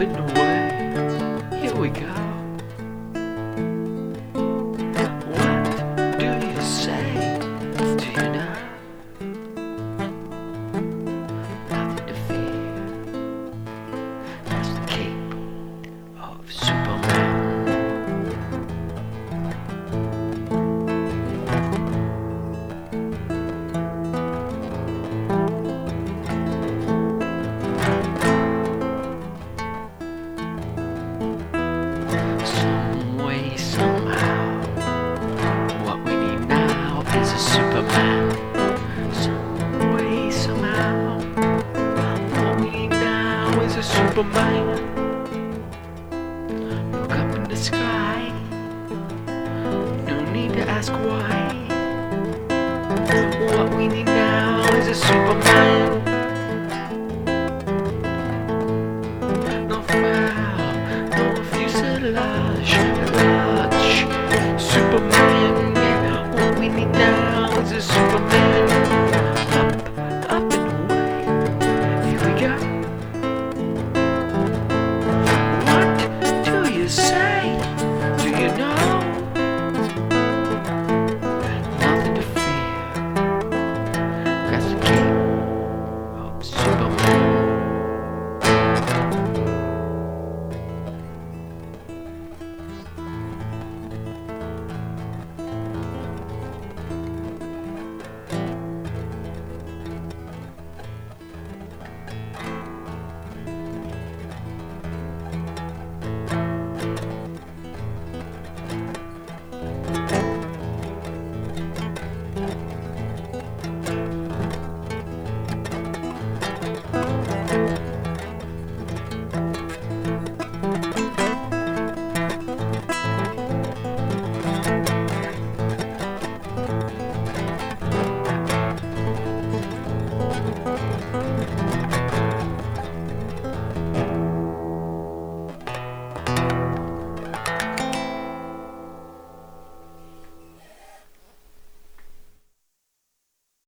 in the way. Here we go. What do you say? Do you know? Nothing to fear. That's the cape of Superman. Some way, somehow, what we need now is a Superman. Some way, somehow, what we need now is a Superman. Look up in the sky, no need to ask why. What we need now is a Superman. No foul, no refuse to lie.